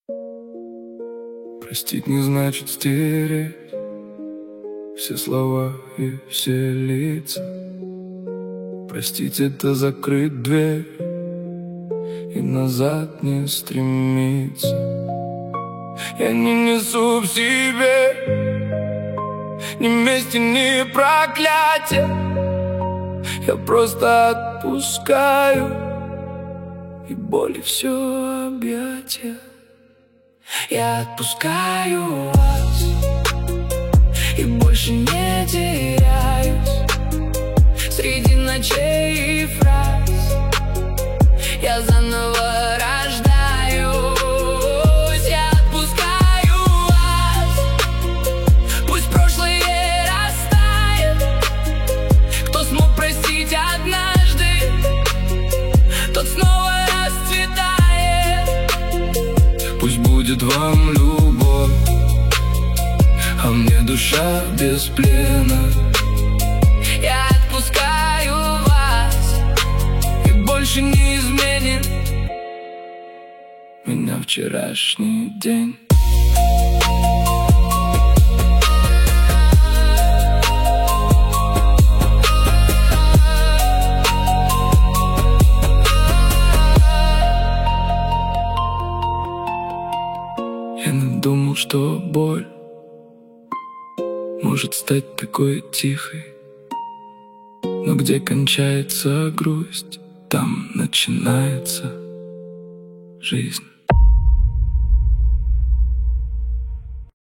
Простить не значит стереть все слова и все лица. Простить — это закрыть дверь и назад не стремиться. Я не несу в себе ни мести, ни проклятия. Я просто отпускаю и боли все объятия. Я отпускаю вас и больше не теряюсь среди ночей и фраз. Я заново рождаюсь. Я отпускаю вас. Пусть прошлое растает. Кто смог простить однажды, тот снова расцветает. Пусть будет вам любовь, а мне душа без плена. Я отпускаю вас и больше не изменит меня вчерашний день. Я не думал, что боль может стать такой тихой, но где кончается грусть, там начинается жизнь.